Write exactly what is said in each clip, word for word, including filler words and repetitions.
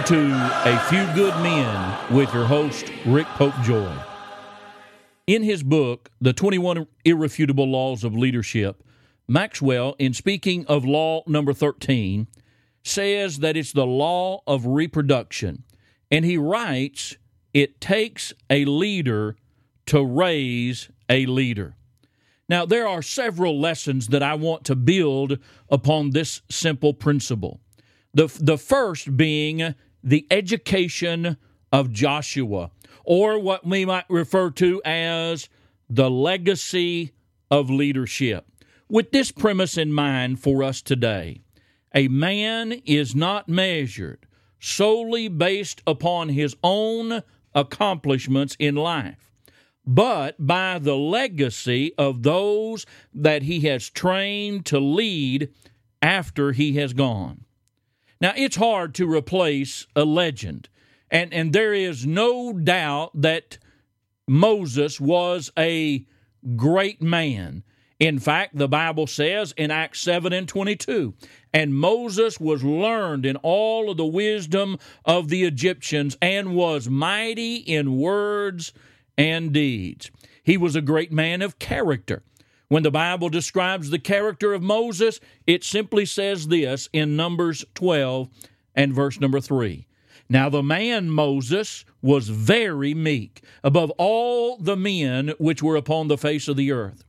to A Few Good Men with your host, Rick Pope-Joy. In his book, The twenty-one Irrefutable Laws of Leadership, Maxwell, in speaking of law number thirteen, says that it's the law of reproduction. And he writes, it takes a leader to raise a leader. Now, there are several lessons that I want to build upon this simple principle. The, the first being the education of Joshua, or what we might refer to as the legacy of leadership. With this premise in mind for us today, a man is not measured solely based upon his own accomplishments in life, but by the legacy of those that he has trained to lead after he has gone. Now, it's hard to replace a legend, and, and there is no doubt that Moses was a great man. In fact, the Bible says in Acts seven and twenty-two, and Moses was learned in all of the wisdom of the Egyptians and was mighty in words and deeds. He was a great man of character. When the Bible describes the character of Moses, it simply says this in Numbers twelve and verse number three. Now the man Moses was very meek above all the men which were upon the face of the earth.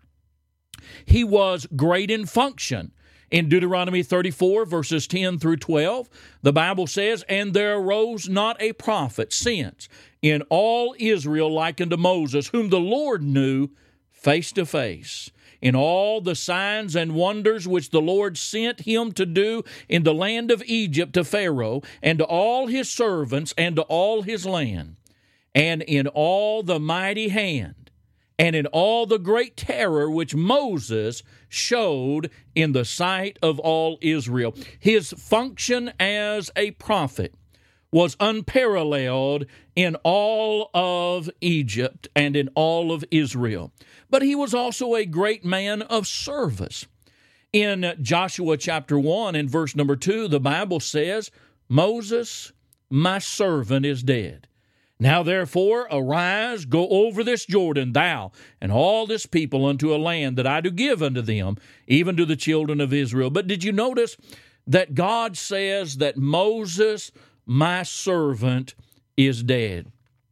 He was great in function. In Deuteronomy thirty-four, verses ten through twelve, the Bible says, and there arose not a prophet since in all Israel like unto Moses, whom the Lord knew face to face. In all the signs and wonders which the Lord sent him to do in the land of Egypt to Pharaoh, and to all his servants, and to all his land, and in all the mighty hand, and in all the great terror which Moses showed in the sight of all Israel. His function as a prophet was unparalleled in all of Egypt and in all of Israel. But he was also a great man of service. In Joshua chapter one and verse number two, the Bible says, Moses, my servant, is dead. Now therefore arise, go over this Jordan, thou and all this people, unto a land that I do give unto them, even to the children of Israel. But did you notice that God says that Moses, my servant, is dead?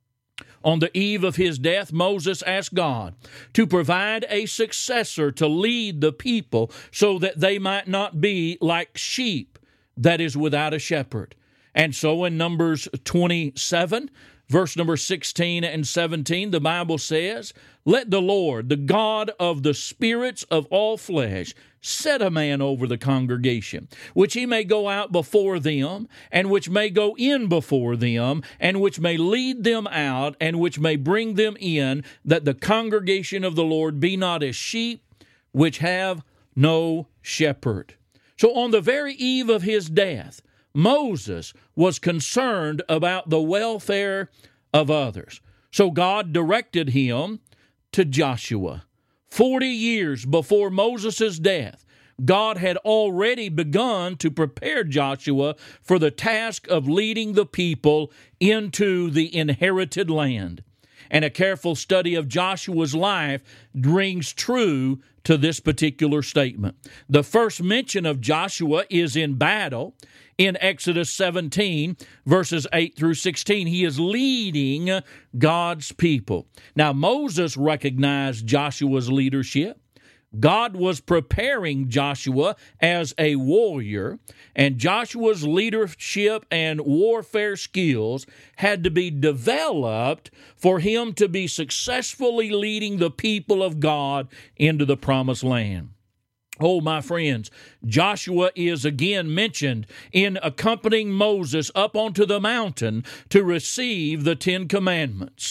On the eve of his death, Moses asked God to provide a successor to lead the people so that they might not be like sheep that is without a shepherd. And so in Numbers twenty-seven, verse number sixteen and seventeen, the Bible says, let the Lord, the God of the spirits of all flesh, set a man over the congregation, which he may go out before them, and which may go in before them, and which may lead them out, and which may bring them in, that the congregation of the Lord be not as sheep which have no shepherd. So on the very eve of his death, Moses was concerned about the welfare of others. So God directed him to Joshua. Forty years before Moses' death, God had already begun to prepare Joshua for the task of leading the people into the inherited land. And a careful study of Joshua's life rings true to this particular statement. The first mention of Joshua is in battle in Exodus seventeen, verses eight through sixteen. He is leading God's people. Now, Moses recognized Joshua's leadership. God was preparing Joshua as a warrior, and Joshua's leadership and warfare skills had to be developed for him to be successfully leading the people of God into the promised land. Oh, my friends, Joshua is again mentioned in accompanying Moses up onto the mountain to receive the Ten Commandments.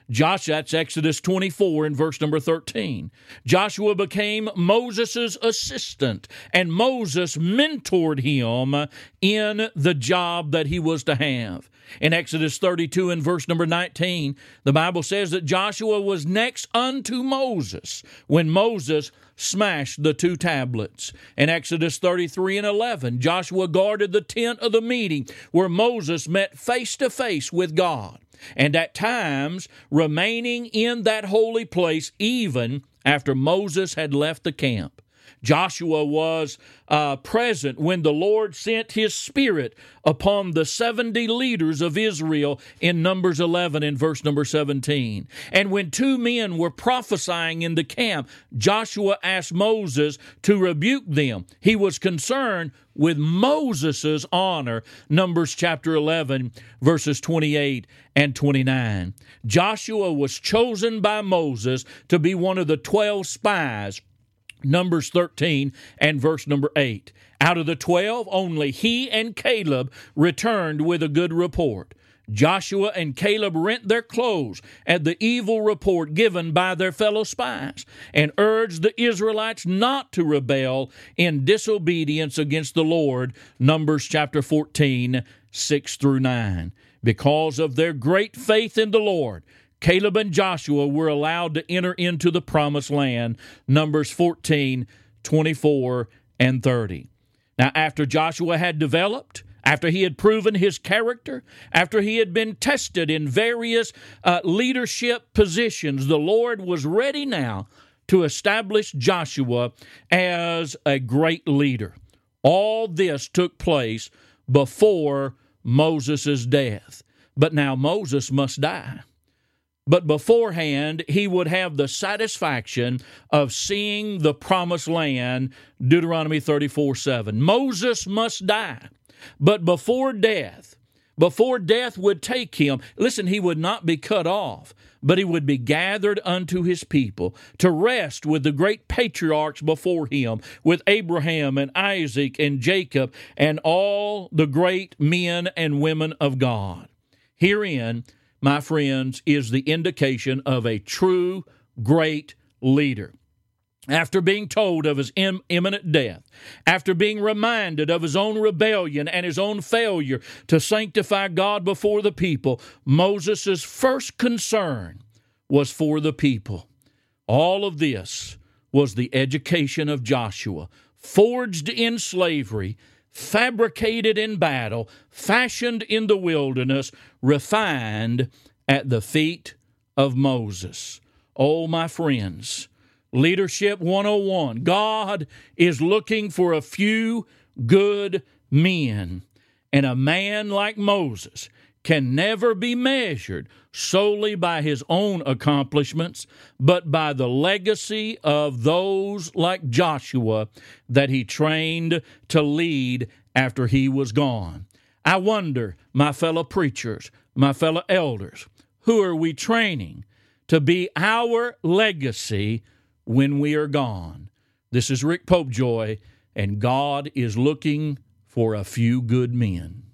Josh, that's Exodus twenty-four in verse number thirteen. Joshua became Moses' assistant, and Moses mentored him in the job that he was to have. In Exodus thirty-two and verse number nineteen, the Bible says that Joshua was next unto Moses when Moses smashed the two tablets. In Exodus thirty-three and eleven, Joshua guarded the tent of the meeting where Moses met face to face with God, and at times remaining in that holy place even after Moses had left the camp. Joshua was uh, present when the Lord sent His Spirit upon the seventy leaders of Israel in Numbers eleven and verse number seventeen. And when two men were prophesying in the camp, Joshua asked Moses to rebuke them. He was concerned with Moses' honor, Numbers chapter eleven, verses twenty-eight and twenty-nine. Joshua was chosen by Moses to be one of the twelve spies, Numbers thirteen and verse number eight. Out of the twelve, only he and Caleb returned with a good report. Joshua and Caleb rent their clothes at the evil report given by their fellow spies and urged the Israelites not to rebel in disobedience against the Lord, Numbers chapter fourteen, six through nine. Because of their great faith in the Lord, Caleb and Joshua were allowed to enter into the promised land, Numbers fourteen, twenty-four, and thirty. Now, after Joshua had developed, after he had proven his character, after he had been tested in various uh, leadership positions, the Lord was ready now to establish Joshua as a great leader. All this took place before Moses' death. But now Moses must die. But beforehand, he would have the satisfaction of seeing the promised land, Deuteronomy thirty-four seven. Moses must die. But before death, before death would take him, listen, he would not be cut off, but he would be gathered unto his people to rest with the great patriarchs before him, with Abraham and Isaac and Jacob and all the great men and women of God. Herein, my friends, is the indication of a true great leader. After being told of his im- imminent death, after being reminded of his own rebellion and his own failure to sanctify God before the people, Moses' first concern was for the people. All of this was the education of Joshua, forged in slavery, fabricated in battle, fashioned in the wilderness, refined at the feet of Moses. Oh, my friends, Leadership one oh one. God is looking for a few good men, and a man like Moses can never be measured solely by his own accomplishments, but by the legacy of those like Joshua that he trained to lead after he was gone. I wonder, my fellow preachers, my fellow elders, who are we training to be our legacy when we are gone? This is Rick Popejoy, and God is looking for a few good men.